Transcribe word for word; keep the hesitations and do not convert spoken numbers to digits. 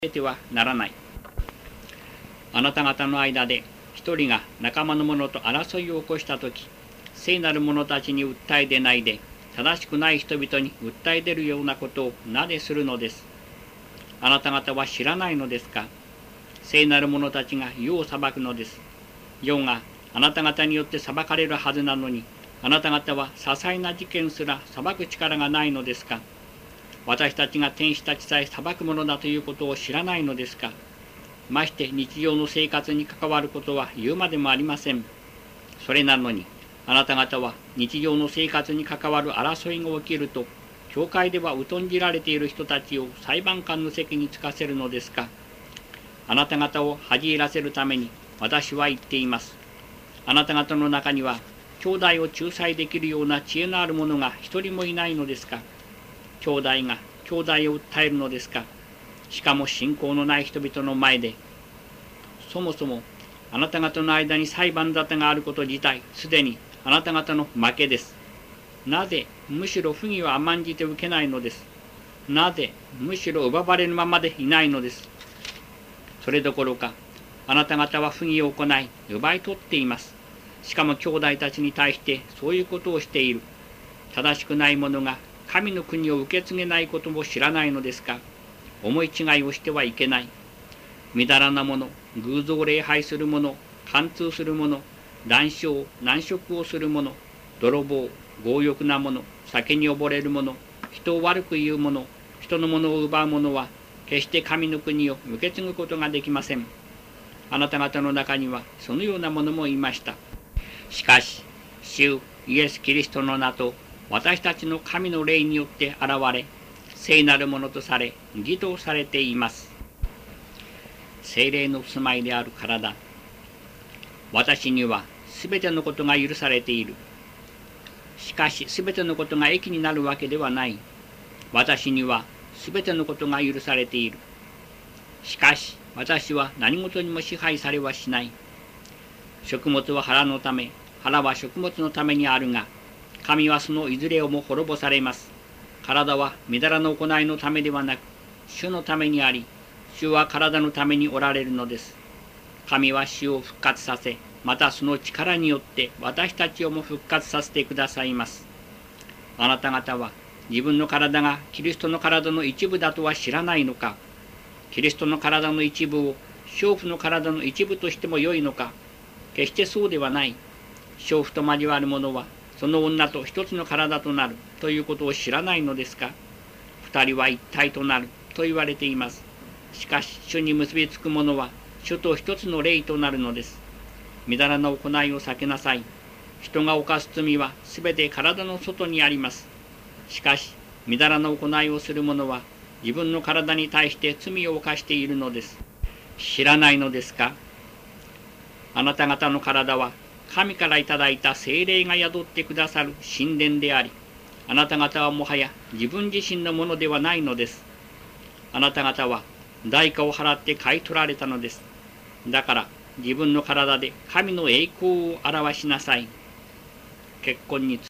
出てはならない。あなた方の間で一人が仲間の者と争いを起こしたとき、聖なる者たちに訴え出ないで、正しくない人々に訴え出るようなことをなぜするのです。あなた方は知らないのですか。聖なる者たちが世を裁くのです。世があなた方によって裁かれるはずなのに、あなた方は些細な事件すら裁く力がないのですか。私たちが天使たちさえ裁くものだということを知らないのですか。まして日常の生活に関わることは言うまでもありません。それなのに、あなた方は日常の生活に関わる争いが起きると、教会では疎んじられている人たちを裁判官の席につかせるのですか。あなた方を恥じらせるために私は言っています。あなた方の中には、兄弟を仲裁できるような知恵のある者が一人もいないのですか。兄弟が兄弟を訴えるのですか。しかも信仰のない人々の前で。そもそもあなた方の間に裁判沙汰があること自体、すでにあなた方の負けです。なぜむしろ不義を甘んじて受けないのです。なぜむしろ奪われるままでいないのです。それどころか、あなた方は不義を行い、奪い取っています。しかも兄弟たちに対してそういうことをしている。正しくない者が神の国を受け継げないことも知らないのですか。思い違いをしてはいけない。みだらな者、偶像を礼拝する者、貫通する者、談笑、難食をする者、泥棒、強欲な者、酒に溺れる者、人を悪く言う者、人のものを奪う者は、決して神の国を受け継ぐことができません。あなた方の中にはそのような者もいました。しかし、主イエス・キリストの名と私たちの神の霊によって現れ、聖なるものとされ、義とされています。聖霊の住まいである体。私にはすべてのことが許されている。しかし、すべてのことが益になるわけではない。私にはすべてのことが許されている。しかし、私は何事にも支配されはしない。食物は腹のため、腹は食物のためにあるが、神はそのいずれをも滅ぼされます。体はみだらな行いのためではなく、主のためにあり、主は体のためにおられるのです。神は死を復活させ、またその力によって私たちをも復活させてくださいます。あなた方は自分の体がキリストの体の一部だとは知らないのか。キリストの体の一部を娼婦の体の一部としてもよいのか。決してそうではない。娼婦と交わる者はその女と一つの体となるということを知らないのですか。二人は一体となると言われています。しかし主に結びつく者は主と一つの霊となるのです。みだらな行いを避けなさい。人が犯す罪はすべて体の外にあります。しかしみだらな行いをする者は自分の体に対して罪を犯しているのです。知らないのですか。あなた方の体は神からいただいた聖霊が宿ってくださる神殿であり、あなた方はもはや自分自身のものではないのです。あなた方は代価を払って買い取られたのです。だから自分の体で神の栄光を表しなさい。結婚につ